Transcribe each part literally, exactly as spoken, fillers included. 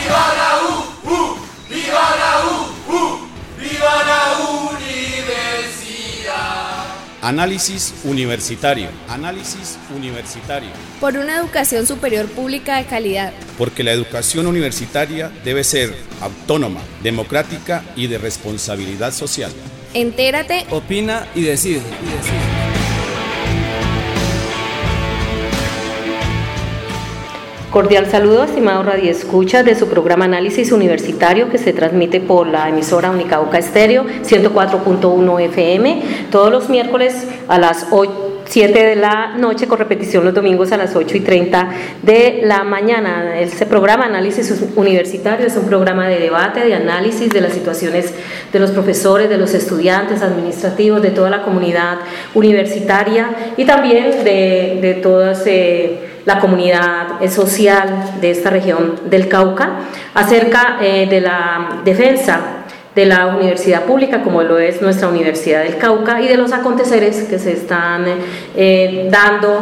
¡Viva la U! ¡Uh! ¡Viva la U! ¡Uh! ¡Viva la universidad! Análisis universitario. Análisis universitario. Por una educación superior pública de calidad. Porque la educación universitaria debe ser autónoma, democrática y de responsabilidad social. Entérate, opina y decide. Y decide. Cordial saludo, estimados radioescuchas de su programa Análisis Universitario, que se transmite por la emisora Unicauca Estéreo ciento cuatro punto uno F M todos los miércoles a las siete de la noche, con repetición los domingos a las ocho y treinta de la mañana. Este programa Análisis Universitario es un programa de debate, de análisis de las situaciones de los profesores, de los estudiantes, administrativos, de toda la comunidad universitaria y también de, de todas eh, la comunidad social de esta región del Cauca, acerca eh, de la defensa de la universidad pública, como lo es nuestra Universidad del Cauca, y de los aconteceres que se están eh, dando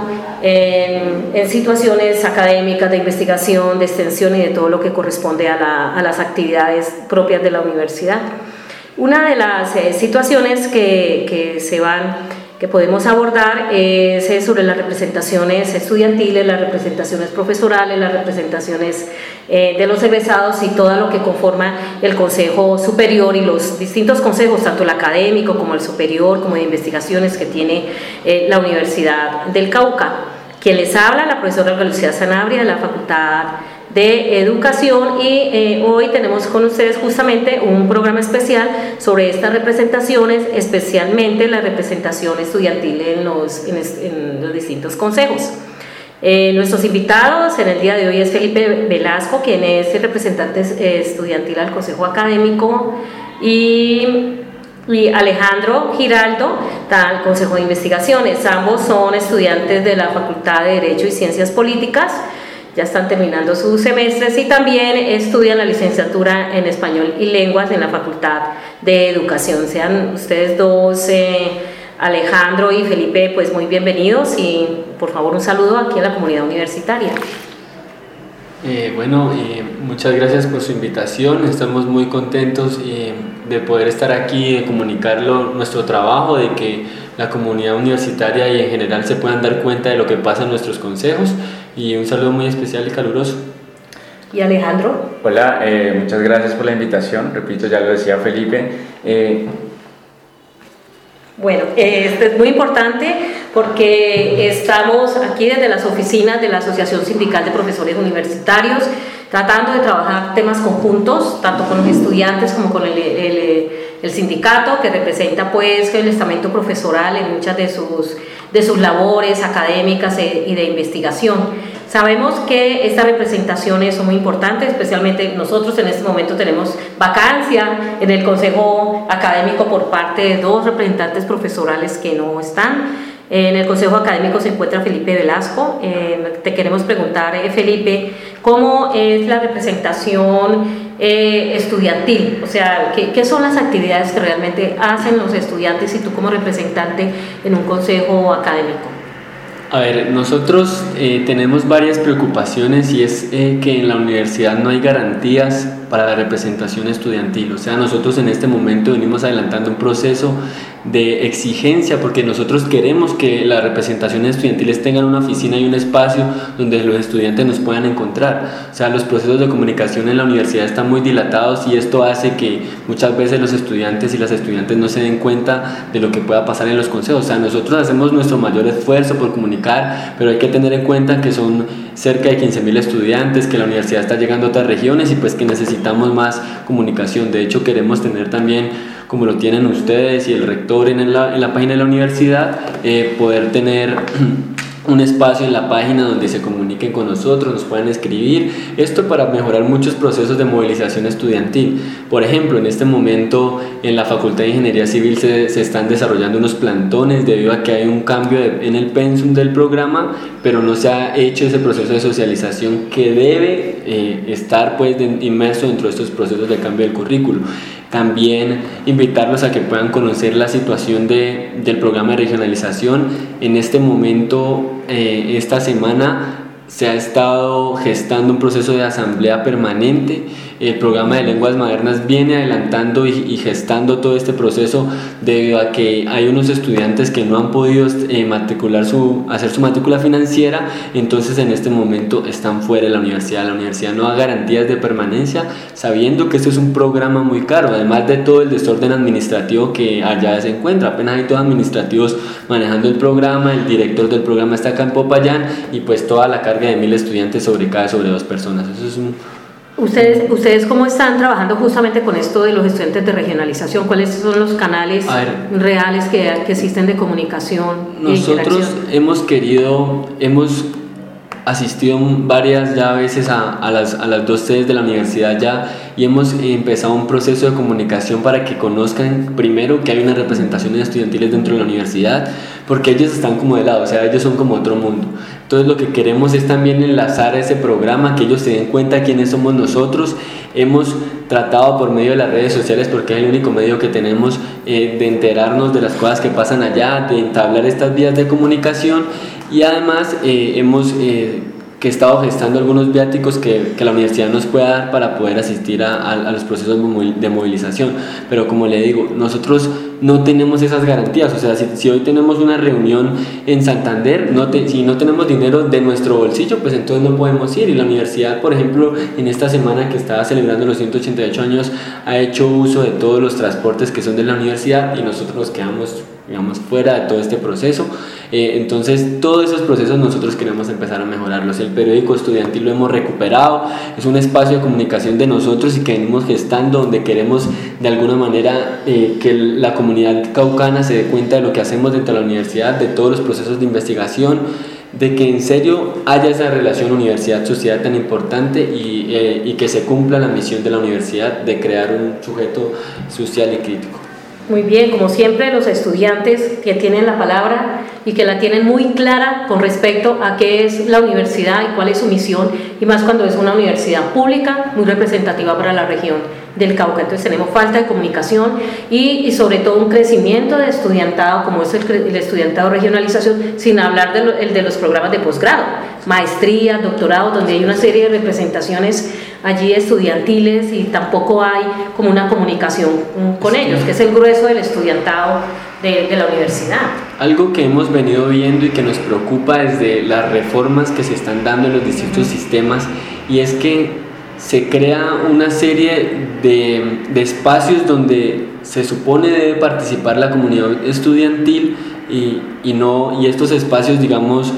en, en situaciones académicas, de investigación, de extensión y de todo lo que corresponde a, la, a las actividades propias de la universidad. Una de las eh, situaciones que, que se van que podemos abordar es sobre las representaciones estudiantiles, las representaciones profesorales, las representaciones eh, de los egresados y todo lo que conforma el Consejo Superior y los distintos consejos, tanto el académico como el superior, como de investigaciones que tiene eh, la Universidad del Cauca. Quien les habla, la profesora Olga Lucía Sanabria, de la Facultad de Educación, y eh, hoy tenemos con ustedes justamente un programa especial sobre estas representaciones, especialmente la representación estudiantil en los, en, en los distintos consejos. Eh, nuestros invitados en el día de hoy es Felipe Velasco, quien es el representante estudiantil al Consejo Académico, y, y Alejandro Giraldo, al Consejo de Investigaciones. Ambos son estudiantes de la Facultad de Derecho y Ciencias Políticas, ya están terminando sus semestres, y también estudian la licenciatura en Español y Lenguas en la Facultad de Educación. Sean ustedes dos, eh, Alejandro y Felipe, pues muy bienvenidos, y por favor un saludo aquí a la comunidad universitaria. Eh, bueno, eh, muchas gracias por su invitación. Estamos muy contentos eh, de poder estar aquí, de comunicarlo nuestro trabajo, de que la comunidad universitaria y en general se puedan dar cuenta de lo que pasa en nuestros consejos, y un saludo muy especial y caluroso. ¿Y Alejandro? Hola, eh, muchas gracias por la invitación. Repito, ya lo decía Felipe. Eh, Bueno, esto es muy importante porque estamos aquí desde las oficinas de la Asociación Sindical de Profesores Universitarios tratando de trabajar temas conjuntos, tanto con los estudiantes como con el, el, el sindicato, que representa pues el estamento profesoral en muchas de sus, de sus labores académicas y de investigación. Sabemos que estas representaciones son muy importantes, especialmente nosotros en este momento tenemos vacancia en el Consejo Académico por parte de dos representantes profesorales que no están. En el Consejo Académico se encuentra Felipe Velasco. Eh, te queremos preguntar, eh, Felipe, ¿cómo es la representación eh, estudiantil? O sea, ¿qué, ¿qué son las actividades que realmente hacen los estudiantes y tú como representante en un consejo académico? A ver, nosotros eh, tenemos varias preocupaciones, y es eh, que en la universidad no hay garantías para la representación estudiantil. O sea, nosotros en este momento venimos adelantando un proceso de exigencia, porque nosotros queremos que las representaciones estudiantiles tengan una oficina y un espacio donde los estudiantes nos puedan encontrar. O sea, los procesos de comunicación en la universidad están muy dilatados, y esto hace que muchas veces los estudiantes y las estudiantes no se den cuenta de lo que pueda pasar en los consejos. O sea, nosotros hacemos nuestro mayor esfuerzo por comunicar, pero hay que tener en cuenta que son cerca de quince mil estudiantes, que la universidad está llegando a otras regiones, y pues que necesitamos más comunicación. De hecho, queremos tener también, como lo tienen ustedes y el rector en la, en la página de la universidad, eh, poder tener un espacio en la página donde se comuniquen con nosotros, nos puedan escribir, esto para mejorar muchos procesos de movilización estudiantil. Por ejemplo, en este momento en la Facultad de Ingeniería Civil se, se están desarrollando unos plantones debido a que hay un cambio de, en el pensum del programa, pero no se ha hecho ese proceso de socialización que debe eh, estar pues de, inmerso dentro de estos procesos de cambio del currículo. También invitarlos a que puedan conocer la situación de, del programa de regionalización. En este momento, eh, esta semana, se ha estado gestando un proceso de asamblea permanente. El programa de lenguas modernas viene adelantando y, y gestando todo este proceso debido a que hay unos estudiantes que no han podido eh, matricular su, hacer su matrícula financiera, entonces en este momento están fuera de la universidad. La universidad no da garantías de permanencia, sabiendo que esto es un programa muy caro, además de todo el desorden administrativo que allá se encuentra. Apenas hay dos administrativos manejando el programa, el director del programa está acá en Popayán y pues toda la carga de mil estudiantes sobrecae sobre dos personas. Eso es un ¿Ustedes, ¿Ustedes cómo están trabajando justamente con esto de los estudiantes de regionalización? ¿Cuáles son los canales ver, reales que, que existen de comunicación? Nosotros hemos querido, hemos asistido varias ya veces a, a, las, a las dos sedes de la universidad ya y hemos empezado un proceso de comunicación para que conozcan primero que hay unas representaciones estudiantiles dentro de la universidad, porque ellos están como de lado, o sea, ellos son como otro mundo. Entonces lo que queremos es también enlazar a ese programa, que ellos se den cuenta quiénes somos nosotros. Hemos tratado por medio de las redes sociales, porque es el único medio que tenemos eh, de enterarnos de las cosas que pasan allá, de entablar estas vías de comunicación, y además eh, hemos eh, que estado gestando algunos viáticos que, que la universidad nos pueda dar para poder asistir a, a, a los procesos de movilización. Pero como le digo, nosotros no tenemos esas garantías, o sea, si, si hoy tenemos una reunión en Santander, no te, si no tenemos dinero de nuestro bolsillo, pues entonces no podemos ir. Y la universidad, por ejemplo, en esta semana que estaba celebrando los ciento ochenta y ocho años, ha hecho uso de todos los transportes que son de la universidad y nosotros nos quedamos, digamos, fuera de todo este proceso. Eh, entonces todos esos procesos nosotros queremos empezar a mejorarlos. El periódico estudiantil lo hemos recuperado, es un espacio de comunicación de nosotros y que venimos gestando, donde queremos de alguna manera eh, que la comunidad caucana se dé cuenta de lo que hacemos dentro de la universidad, de todos los procesos de investigación, de que en serio haya esa relación universidad-sociedad tan importante y, eh, y que se cumpla la misión de la universidad de crear un sujeto social y crítico. Muy bien, como siempre, los estudiantes que tienen la palabra y que la tienen muy clara con respecto a qué es la universidad y cuál es su misión, y más cuando es una universidad pública muy representativa para la región del Cauca. Entonces tenemos falta de comunicación y, y sobre todo un crecimiento de estudiantado como es el, el estudiantado de regionalización, sin hablar de, lo, el de los programas de posgrado, maestría, doctorado, donde hay una serie de representaciones allí estudiantiles y tampoco hay como una comunicación con sí. ellos, que es el grueso del estudiantado de, de la universidad. Algo que hemos venido viendo y que nos preocupa desde las reformas que se están dando en los distintos sistemas, y es que se crea una serie de, de espacios donde se supone debe participar la comunidad estudiantil y, y, no, y estos espacios, digamos,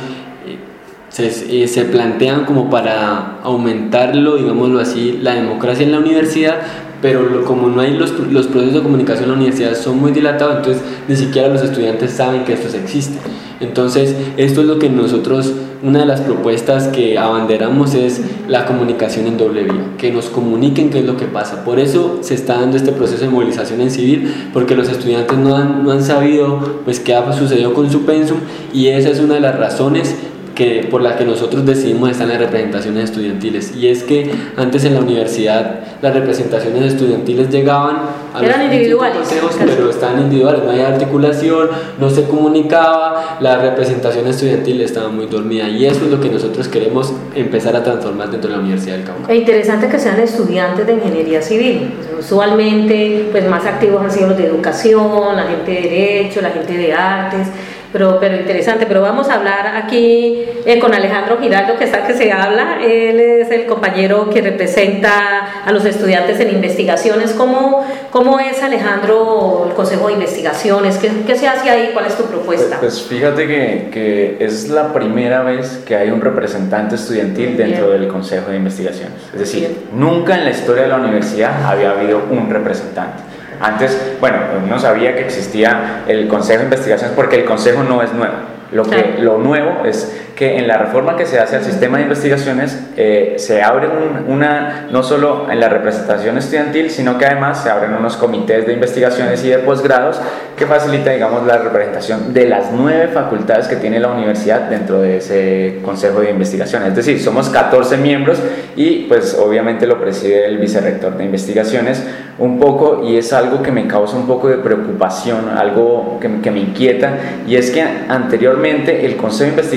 se, eh, se plantean como para aumentarlo, digámoslo así, la democracia en la universidad, pero lo, como no hay los, los procesos de comunicación en la universidad son muy dilatados, entonces ni siquiera los estudiantes saben que estos existen. Entonces esto es lo que nosotros, una de las propuestas que abanderamos es la comunicación en doble vía, que nos comuniquen qué es lo que pasa. Por eso se está dando este proceso de movilización en civil, porque los estudiantes no han, no han sabido pues qué ha sucedido con su pensum, y esa es una de las razones que, por la que nosotros decidimos estar en las representaciones estudiantiles. Y es que antes en la universidad las representaciones estudiantiles llegaban a eran los individuales, consejos, pero estaban individuales, no había articulación, no se comunicaba, la representación estudiantil estaba muy dormida, y eso es lo que nosotros queremos empezar a transformar dentro de la Universidad del Cauca. Es interesante que sean estudiantes de ingeniería civil. Pues, usualmente pues más activos han sido los de educación, la gente de derecho, la gente de artes. Pero, pero interesante, pero vamos a hablar aquí eh, con Alejandro Giraldo, que está que se habla. Él es el compañero que representa a los estudiantes en investigaciones. ¿Cómo, cómo es, Alejandro, el Consejo de Investigaciones? ¿Qué, qué se hace ahí? ¿Cuál es tu propuesta? Pues, pues fíjate que, que es la primera vez que hay un representante estudiantil dentro Bien. del Consejo de Investigaciones. Es decir, Bien. nunca en la historia de la universidad había habido un representante. Antes, bueno, uno sabía que existía el Consejo de Investigaciones porque el Consejo no es nuevo. Lo, que, claro. lo nuevo es que en la reforma que se hace al sistema de investigaciones eh, se abre un, una, no solo en la representación estudiantil, sino que además se abren unos comités de investigaciones y de posgrados que facilita, digamos, la representación de las nueve facultades que tiene la universidad dentro de ese Consejo de Investigación. Es decir, somos catorce miembros y pues obviamente lo preside el vicerrector de investigaciones un poco, y es algo que me causa un poco de preocupación, algo que, que me inquieta, y es que anteriormente el Consejo de Investigaciones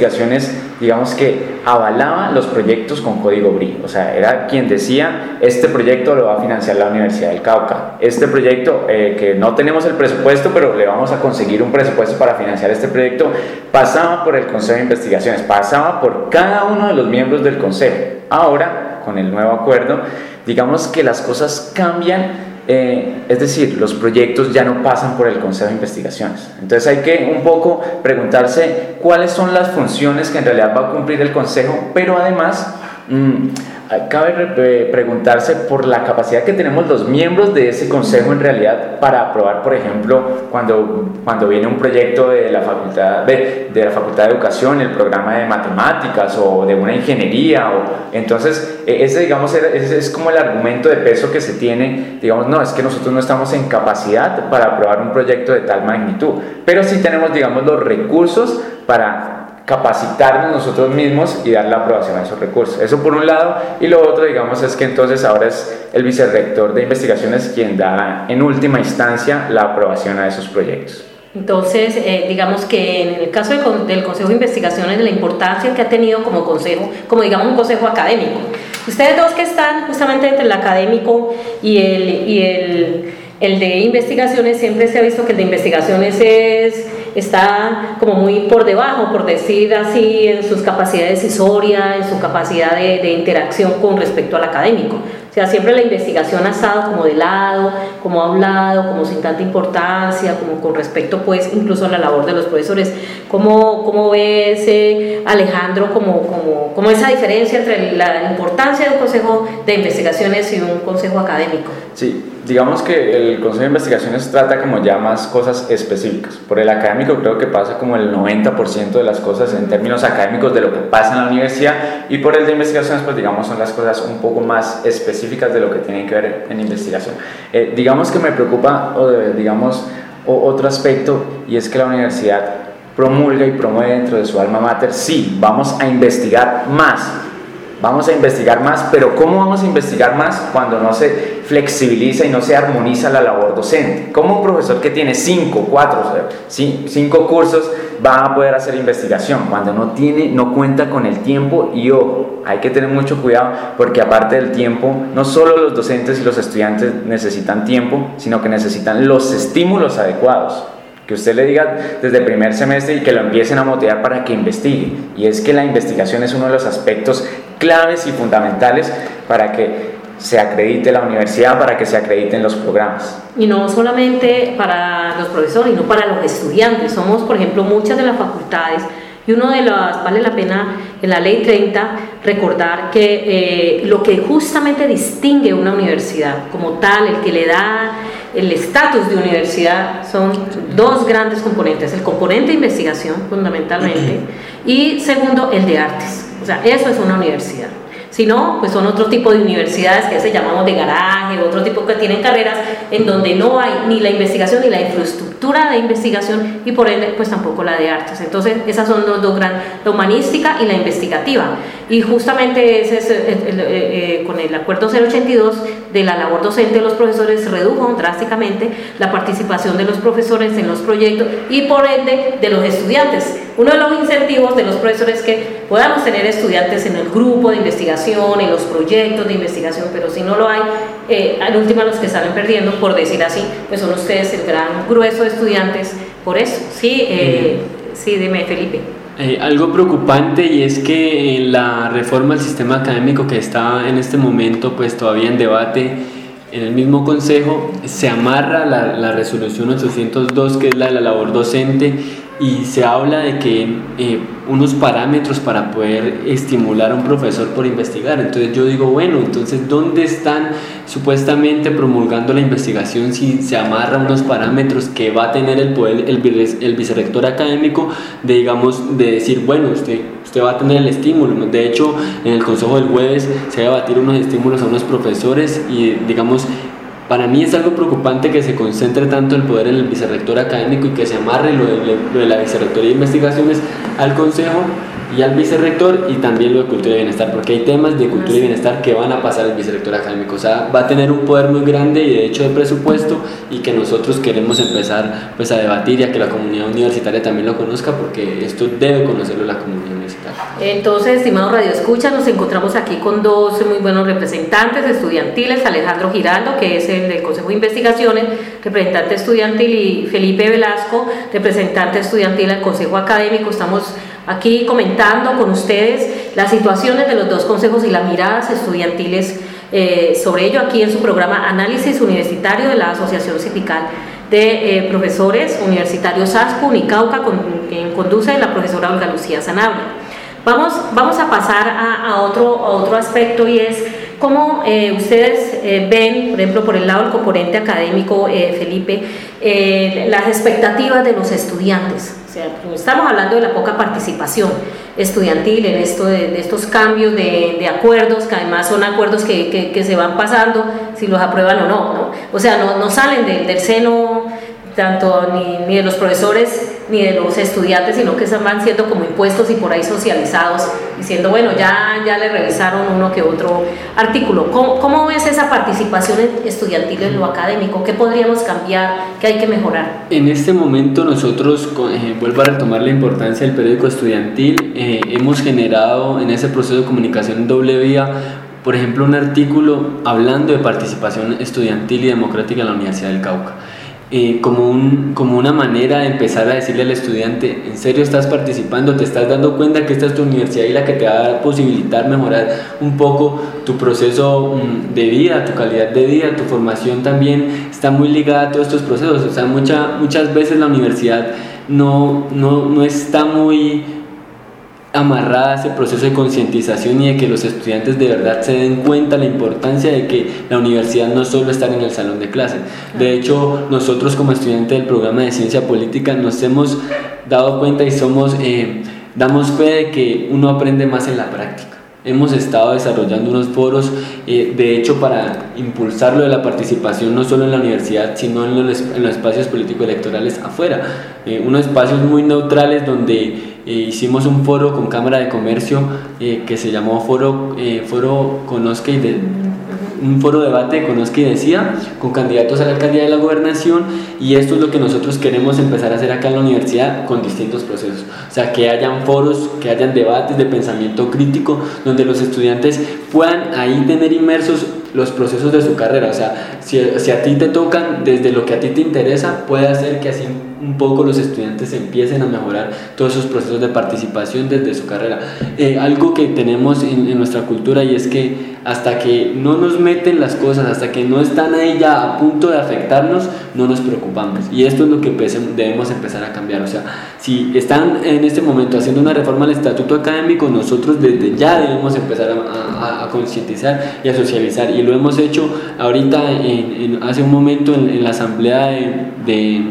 Investigaciones, digamos que avalaba los proyectos con código B R I, o sea, era quien decía, este proyecto lo va a financiar la Universidad del Cauca, este proyecto eh, que no tenemos el presupuesto, pero le vamos a conseguir un presupuesto para financiar este proyecto, pasaba por el Consejo de Investigaciones, pasaba por cada uno de los miembros del Consejo. Ahora, con el nuevo acuerdo, digamos que las cosas cambian. Eh, es decir, los proyectos ya no pasan por el Consejo de Investigaciones. Entonces hay que un poco preguntarse cuáles son las funciones que en realidad va a cumplir el Consejo, pero además mmm, cabe preguntarse por la capacidad que tenemos los miembros de ese Consejo en realidad para aprobar, por ejemplo, cuando, cuando viene un proyecto de la, facultad, de, de la Facultad de Educación, el programa de matemáticas o de una ingeniería. O, entonces, ese, digamos, ese es como el argumento de peso que se tiene, digamos, no, es que nosotros no estamos en capacidad para aprobar un proyecto de tal magnitud, pero sí tenemos, digamos, los recursos para capacitarnos nosotros mismos y dar la aprobación a esos recursos. Eso por un lado, y lo otro, digamos, es que entonces ahora es el vicerrector de investigaciones quien da en última instancia la aprobación a esos proyectos. Entonces, eh, digamos que en el caso del, del Consejo de Investigaciones, la importancia que ha tenido como consejo, como digamos un consejo académico. Ustedes dos que están justamente entre el académico y el, y el, el de investigaciones, siempre se ha visto que el de investigaciones es... está como muy por debajo, por decir así, en sus capacidades decisorias, en su capacidad de, de interacción con respecto al académico. O sea, siempre la investigación ha estado como de lado, como a un lado, como sin tanta importancia, como con respecto pues incluso a la labor de los profesores. ¿Cómo, cómo ve ese Alejandro como, como, como esa diferencia entre la importancia de un consejo de investigaciones y un consejo académico? Sí, digamos que el Consejo de Investigaciones trata como ya más cosas específicas. Por el académico creo que pasa como el noventa por ciento de las cosas en términos académicos de lo que pasa en la universidad, y por el de investigaciones pues digamos son las cosas un poco más específicas de lo que tienen que ver en investigación. Eh, digamos que me preocupa o digamos o otro aspecto, y es que la universidad promulga y promueve dentro de su alma mater, sí, vamos a investigar más. Vamos a investigar más, pero ¿cómo vamos a investigar más cuando no se flexibiliza y no se armoniza la labor docente? ¿Cómo un profesor que tiene cinco, cuatro, cinco cursos va a poder hacer investigación cuando no tiene, no cuenta con el tiempo? Y ojo, hay que tener mucho cuidado, porque aparte del tiempo, no solo los docentes y los estudiantes necesitan tiempo, sino que necesitan los estímulos adecuados. Que usted le diga desde el primer semestre y que lo empiecen a motivar para que investigue. Y es que la investigación es uno de los aspectos claves y fundamentales para que se acredite la universidad, para que se acrediten los programas. Y no solamente para los profesores, sino para los estudiantes. Somos, por ejemplo, muchas de las facultades, y uno de las, vale la pena en la ley treinta recordar que eh, lo que justamente distingue una universidad como tal, el que le da el estatus de universidad, son dos grandes componentes: el componente de investigación fundamentalmente, y segundo, el de artes. O sea, eso es una universidad. Si no, pues son otro tipo de universidades que se llamamos de garaje, otro tipo que tienen carreras en donde no hay ni la investigación ni la infraestructura de investigación, y por ende pues tampoco la de artes. Entonces esas son los dos grandes, la humanística y la investigativa, y justamente ese es el, el, el, eh, con el acuerdo cero ochenta y dos de la labor docente de los profesores se redujo drásticamente la participación de los profesores en los proyectos y por ende de los estudiantes. Uno de los incentivos de los profesores es que podamos tener estudiantes en el grupo de investigación, en los proyectos de investigación, pero si no lo hay, eh, al último los que salen perdiendo, por decir así, pues son ustedes el gran grueso de estudiantes por eso. Sí, eh, sí, dime, Felipe. Eh, algo preocupante, y es que en la reforma del sistema académico que está en este momento pues todavía en debate en el mismo consejo, se amarra la, la resolución ochocientos dos, que es la de la labor docente, y se habla de que eh, unos parámetros para poder estimular a un profesor por investigar. Entonces yo digo, bueno, entonces ¿dónde están supuestamente promulgando la investigación si se amarra unos parámetros que va a tener el poder el, el vicerrector académico de, digamos, de decir, bueno, usted, usted va a tener el estímulo? De hecho, en el consejo del jueves se va a debatir unos estímulos a unos profesores, y digamos, para mí es algo preocupante que se concentre tanto el poder en el vicerrector académico y que se amarre lo de, lo de la vicerrectoría de investigaciones al consejo y al vicerrector, y también lo de cultura y bienestar, porque hay temas de cultura y bienestar que van a pasar al vicerrector académico. O sea, va a tener un poder muy grande y de hecho de presupuesto, y que nosotros queremos empezar pues a debatir y a que la comunidad universitaria también lo conozca, porque esto debe conocerlo la comunidad universitaria. Entonces, estimados radioescuchas, nos encontramos aquí con dos muy buenos representantes estudiantiles, Alejandro Giraldo, que es el del Consejo de Investigaciones, representante estudiantil, y Felipe Velasco, representante estudiantil del Consejo Académico. Estamos aquí comentando con ustedes las situaciones de los dos consejos y las miradas estudiantiles eh, sobre ello, aquí en su programa Análisis Universitario de la Asociación Sindical de eh, Profesores Universitarios ASCU Unicauca, con, quien conduce la profesora Olga Lucía Sanabria. Vamos, vamos a pasar a, a, otro, a otro aspecto, y es cómo eh, ustedes eh, ven, por ejemplo, por el lado del componente académico, eh, Felipe, eh, las expectativas de los estudiantes. O sea, estamos hablando de la poca participación estudiantil en esto de, de estos cambios de, de acuerdos, que además son acuerdos que, que, que se van pasando si los aprueban o no, ¿no? O sea, no, no salen de, del seno tanto ni, ni de los profesores ni de los estudiantes, sino que van siendo como impuestos y por ahí socializados, diciendo, bueno, ya, ya le revisaron uno que otro artículo. ¿Cómo, cómo ves esa participación estudiantil en lo académico? ¿Qué podríamos cambiar? ¿Qué hay que mejorar? En este momento nosotros, eh, vuelvo a retomar la importancia del periódico estudiantil, eh, hemos generado en ese proceso de comunicación en doble vía, por ejemplo, un artículo hablando de participación estudiantil y democrática en la Universidad del Cauca. Eh, como, un, como una manera de empezar a decirle al estudiante, en serio estás participando, te estás dando cuenta que esta es tu universidad y la que te va a posibilitar mejorar un poco tu proceso um, de vida, tu calidad de vida, tu formación también está muy ligada a todos estos procesos. O sea, mucha, muchas veces la universidad no, no, no está muy amarrada a ese proceso de concientización y de que los estudiantes de verdad se den cuenta la importancia de que la universidad no solo estar en el salón de clases. De hecho, nosotros como estudiantes del programa de Ciencia Política nos hemos dado cuenta y somos, eh, damos fe de que uno aprende más en la práctica. Hemos estado desarrollando unos foros, eh, de hecho, para impulsar lo de la participación no solo en la universidad, sino en los, en los espacios político-electorales afuera. Eh, unos espacios muy neutrales donde eh, hicimos un foro con Cámara de Comercio eh, que se llamó Foro, eh, foro Conozca y de, un foro debate Conozca y Decida, con candidatos a la alcaldía de la gobernación, y esto es lo que nosotros queremos empezar a hacer acá en la universidad con distintos procesos. O sea, que hayan foros, que hayan debates de pensamiento crítico, donde los estudiantes puedan ahí tener inmersos los procesos de su carrera. O sea, si, si a ti te tocan desde lo que a ti te interesa, puede hacer que así un poco los estudiantes empiecen a mejorar todos esos procesos de participación desde su carrera. Eh, algo que tenemos en, en nuestra cultura, y es que hasta que no nos meten las cosas, hasta que no están ahí ya a punto de afectarnos, no nos preocupamos, y esto es lo que debemos empezar a cambiar. O sea, si están en este momento haciendo una reforma al estatuto académico, nosotros desde ya debemos empezar a, a, a concientizar y a socializar, y lo hemos hecho ahorita en, en, hace un momento en, en la asamblea de, de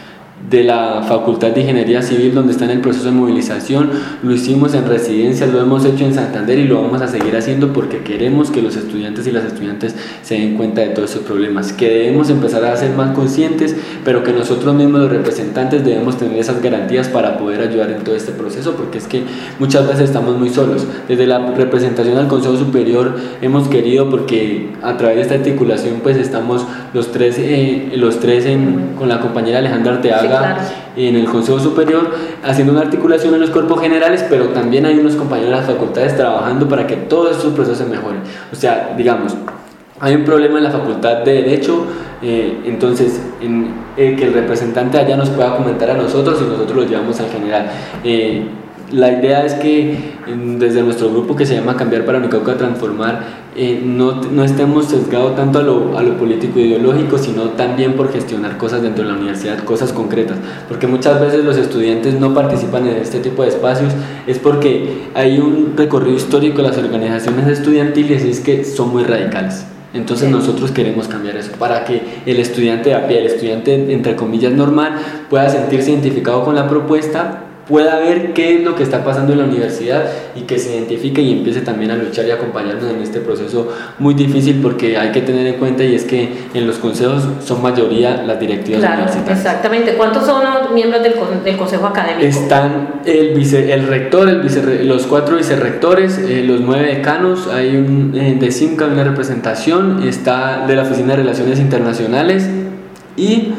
de la Facultad de Ingeniería Civil, donde está en el proceso de movilización. Lo hicimos en residencias, lo hemos hecho en Santander y lo vamos a seguir haciendo porque queremos que los estudiantes y las estudiantes se den cuenta de todos esos problemas, que debemos empezar a ser más conscientes, pero que nosotros mismos, los representantes, debemos tener esas garantías para poder ayudar en todo este proceso, porque es que muchas veces estamos muy solos. Desde la representación al Consejo Superior hemos querido, porque a través de esta articulación pues estamos los tres, eh, los tres en, con la compañera Alejandra Arteaga, sí, claro, en el Consejo Superior, haciendo una articulación en los cuerpos generales, pero también hay unos compañeros de las facultades trabajando para que todos estos procesos se mejoren. O sea, digamos, hay un problema en la Facultad de Derecho, eh, entonces en, eh, que el representante allá nos pueda comentar a nosotros y nosotros lo llevamos al general. Eh, La idea es que desde nuestro grupo, que se llama Cambiar para Unicauca Transformar, eh, no, no estemos sesgados tanto a lo, a lo político e ideológico, sino también por gestionar cosas dentro de la universidad, cosas concretas, porque muchas veces los estudiantes no participan en este tipo de espacios, es porque hay un recorrido histórico de las organizaciones estudiantiles y es que son muy radicales. Entonces nosotros queremos cambiar eso para que el estudiante de a pie, el estudiante entre comillas normal, pueda sentirse identificado con la propuesta, pueda ver qué es lo que está pasando en la universidad y que se identifique y empiece también a luchar y acompañarnos en este proceso muy difícil, porque hay que tener en cuenta, y es que en los consejos son mayoría las directivas, claro, universitarias. Exactamente. ¿Cuántos son los miembros del, del consejo académico? Están el, vice, el rector, el vice, los cuatro vicerrectores, eh, los nueve decanos, hay un eh, de CIMCA, una representación, está de la Oficina de Relaciones Internacionales y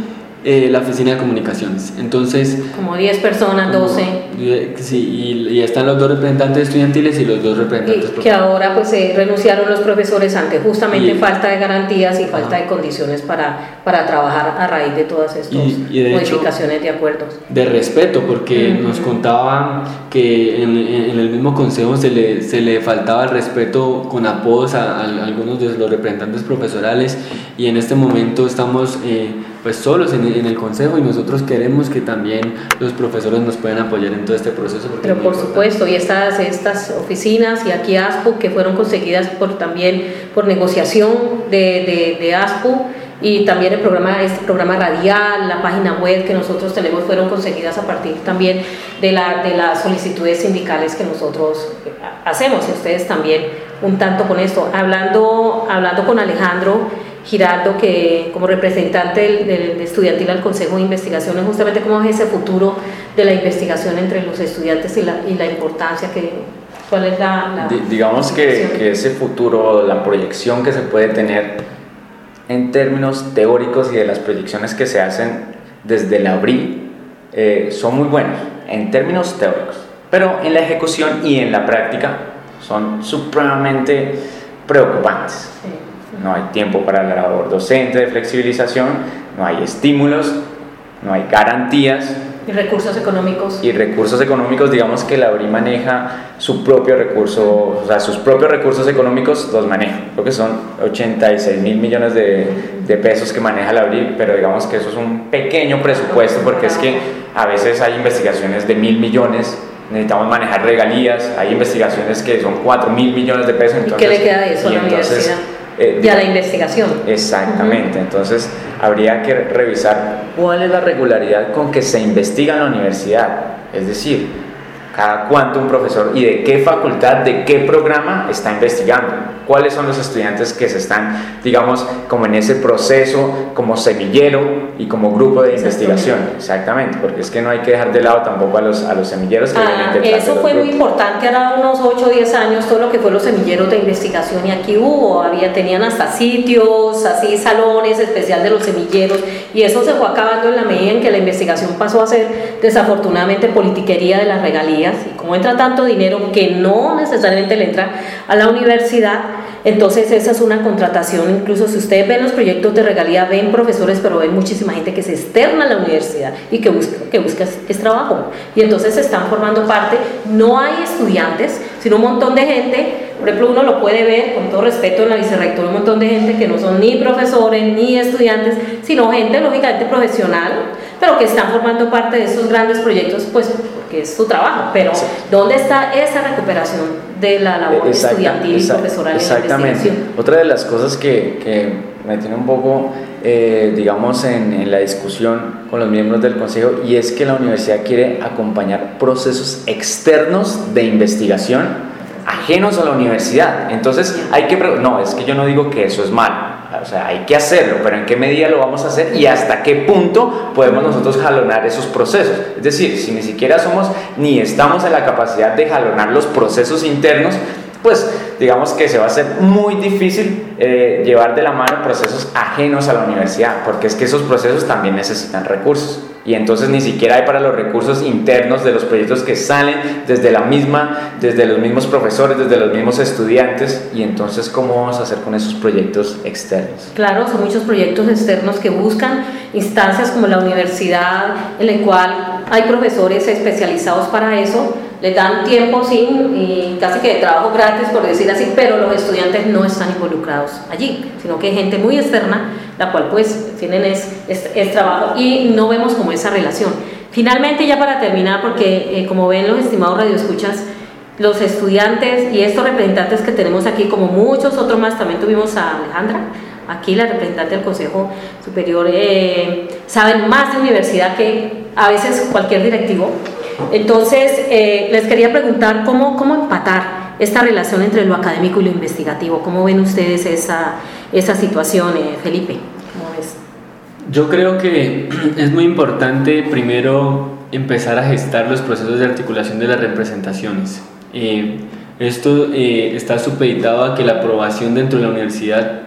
eh, la oficina de comunicaciones. Entonces, como diez personas, doce. Sí, y, y están los dos representantes estudiantiles y los dos representantes y que ahora pues eh, renunciaron los profesores ante justamente y, falta de garantías y falta ajá. de condiciones para, para trabajar a raíz de todas estas y, y de modificaciones hecho, de acuerdos. De respeto, porque uh-huh. nos contaban que en, en el mismo consejo se le, se le faltaba el respeto con apodos a, a, a algunos de los representantes profesorales, y en este momento estamos eh, pues solos en, en el consejo, y nosotros queremos que también los profesores nos puedan apoyar en todo este proceso. Pero por importante. Supuesto, y estas, estas oficinas y aquí ASPU que fueron conseguidas por, también por negociación de, de, de ASPU, y también el programa, este programa radial, la página web que nosotros tenemos fueron conseguidas a partir también de, la, de las solicitudes sindicales que nosotros hacemos, y ustedes también un tanto con esto. Hablando, hablando con Alejandro Giraldo, que como representante del, del estudiantil al Consejo de Investigaciones, justamente cómo es ese futuro de la investigación entre los estudiantes y la, y la importancia que, cuál es la... la digamos que, que ese futuro, la proyección que se puede tener en términos teóricos y de las proyecciones que se hacen desde el abril eh, son muy buenos en términos teóricos, pero en la ejecución y en la práctica son supremamente preocupantes. Sí. No hay tiempo para la labor docente de flexibilización, no hay estímulos, no hay garantías. Y recursos económicos. Y recursos económicos, digamos que la ABRI maneja su propio recurso, o sea, sus propios recursos económicos los maneja. Creo que son ochenta y seis mil millones de, de pesos que maneja la ABRI, pero digamos que eso es un pequeño presupuesto, porque es que a veces hay investigaciones de mil millones, necesitamos manejar regalías, hay investigaciones que son cuatro mil millones de pesos. Entonces, ¿y qué le queda de eso a la universidad? Eh, y a la investigación. Exactamente, uh-huh. Entonces habría que revisar cuál es la regularidad con que se investiga en la universidad, es decir, cada cuánto un profesor y de qué facultad, de qué programa está investigando, cuáles son los estudiantes que se están, digamos, como en ese proceso, como semillero y como grupo de investigación. Exactamente, porque es que no hay que dejar de lado tampoco a los, a los semilleros que ah, vienen detrás. Eso de fue grupos. Muy importante, ahora unos ocho o diez años, todo lo que fue los semilleros de investigación, y aquí hubo, había, tenían hasta sitios, así salones especial de los semilleros, y eso se fue acabando en la medida en que la investigación pasó a ser desafortunadamente politiquería de las regalías. Y como entra tanto dinero que no necesariamente le entra a la universidad, entonces esa es una contratación. Incluso si ustedes ven los proyectos de regalía, ven profesores, pero ven muchísima gente que se externa a la universidad y que busca, que busca es, es trabajo, y entonces se están formando parte. No hay estudiantes, sino un montón de gente. Por ejemplo, uno lo puede ver, con todo respeto, en la vicerrectora, un montón de gente que no son ni profesores ni estudiantes, sino gente lógicamente profesional, pero que están formando parte de esos grandes proyectos, pues porque es su trabajo. Pero sí. ¿Dónde está esa recuperación de la labor exacta, estudiantil y profesoral en la investigación? Otra de las cosas que, que me tiene un poco, eh, digamos, en, en la discusión con los miembros del consejo, y es que la universidad quiere acompañar procesos externos de investigación ajenos a la universidad. Entonces hay que pre- no, es que yo no digo que eso es malo, o sea, hay que hacerlo, pero ¿en qué medida lo vamos a hacer y hasta qué punto podemos nosotros jalonar esos procesos? Es decir, si ni siquiera somos ni estamos en la capacidad de jalonar los procesos internos, pues digamos que se va a hacer muy difícil eh, llevar de la mano procesos ajenos a la universidad, porque es que esos procesos también necesitan recursos, y entonces ni siquiera hay para los recursos internos de los proyectos que salen desde la misma, desde los mismos profesores, desde los mismos estudiantes. Y entonces, ¿cómo vamos a hacer con esos proyectos externos? Claro, son muchos proyectos externos que buscan instancias como la universidad, en la cual hay profesores especializados para eso, les dan tiempo sin, y casi que de trabajo gratis, por decir así, pero los estudiantes no están involucrados allí, sino que hay gente muy externa, la cual pues tienen es, es, es trabajo, y no vemos como esa relación. Finalmente, ya para terminar, porque eh, como ven los estimados radioescuchas, los estudiantes y estos representantes que tenemos aquí, como muchos otros más, también tuvimos a Alejandra, aquí la representante del Consejo Superior, eh, saben más de universidad que a veces cualquier directivo. Entonces, eh, les quería preguntar cómo, cómo empatar esta relación entre lo académico y lo investigativo. ¿Cómo ven ustedes esa, esa situación, eh, Felipe? ¿Cómo ves? Yo creo que es muy importante primero empezar a gestar los procesos de articulación de las representaciones. Eh, esto eh, está supeditado a que la aprobación dentro de la universidad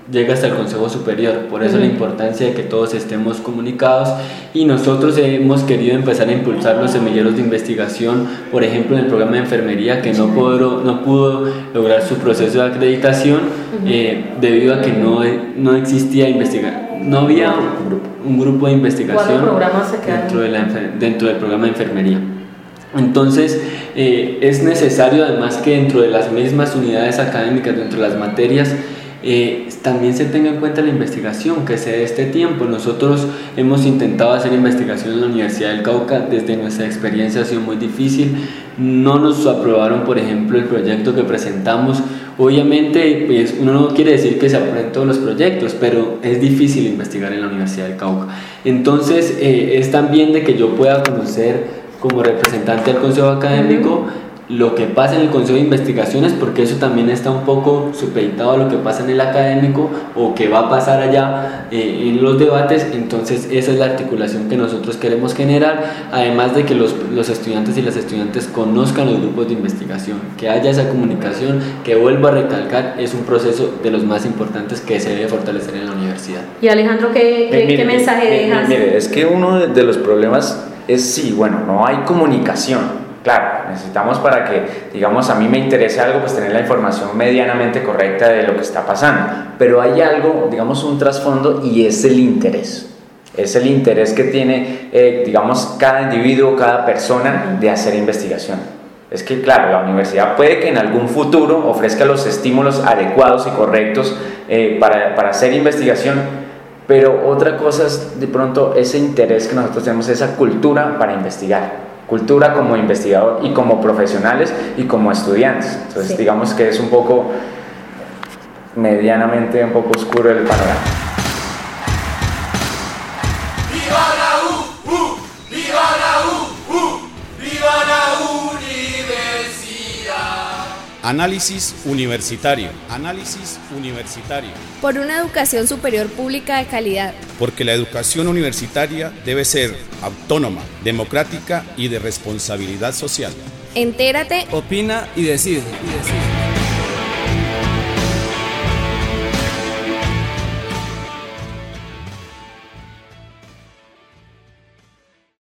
llega hasta el Consejo Superior. Por eso Uh-huh. la importancia de que todos estemos comunicados, y nosotros hemos querido empezar a impulsar los semilleros de investigación, por ejemplo en el programa de enfermería, que no pudo, no pudo lograr su proceso de acreditación uh-huh. eh, debido a que no, no existía investigación, no había un grupo de investigación dentro, de la, dentro del programa de enfermería. Entonces eh, es necesario además que dentro de las mismas unidades académicas, dentro de las materias, Eh, también se tenga en cuenta la investigación, que se dé este tiempo. Nosotros hemos intentado hacer investigación en la Universidad del Cauca, desde nuestra experiencia ha sido muy difícil, no nos aprobaron por ejemplo el proyecto que presentamos. Obviamente pues, uno no quiere decir que se aprueben todos los proyectos, pero es difícil investigar en la Universidad del Cauca. Entonces eh, es también de que yo pueda conocer como representante del Consejo Académico uh-huh. lo que pasa en el Consejo de Investigaciones, porque eso también está un poco supeditado a lo que pasa en el académico o que va a pasar allá eh, en los debates. Entonces esa es la articulación que nosotros queremos generar, además de que los, los estudiantes y las estudiantes conozcan los grupos de investigación, que haya esa comunicación, que vuelvo a recalcar, es un proceso de los más importantes que se debe fortalecer en la universidad. Y Alejandro, ¿qué, qué, mire, ¿qué mensaje mire, dejas? Mire, es que uno de los problemas es sí, bueno, no hay comunicación. Claro, necesitamos para que, digamos, a mí me interese algo, pues tener la información medianamente correcta de lo que está pasando. Pero hay algo, digamos, un trasfondo, y es el interés. Es el interés que tiene, eh, digamos, cada individuo, cada persona de hacer investigación. Es que, claro, la universidad puede que en algún futuro ofrezca los estímulos adecuados y correctos eh, para, para hacer investigación, pero otra cosa es, de pronto, ese interés que nosotros tenemos, esa cultura para investigar. Cultura como investigador y como profesionales y como estudiantes. Entonces sí. digamos que es un poco medianamente un poco oscuro el panorama. ¡Viva la U! ¡Uh! ¡Viva la U! ¡Uh! ¡Viva la universidad! Análisis universitario. Análisis universitario. Por una educación superior pública de calidad. Porque la educación universitaria debe ser autónoma, democrática y de responsabilidad social. Entérate, opina y decide. Y decide.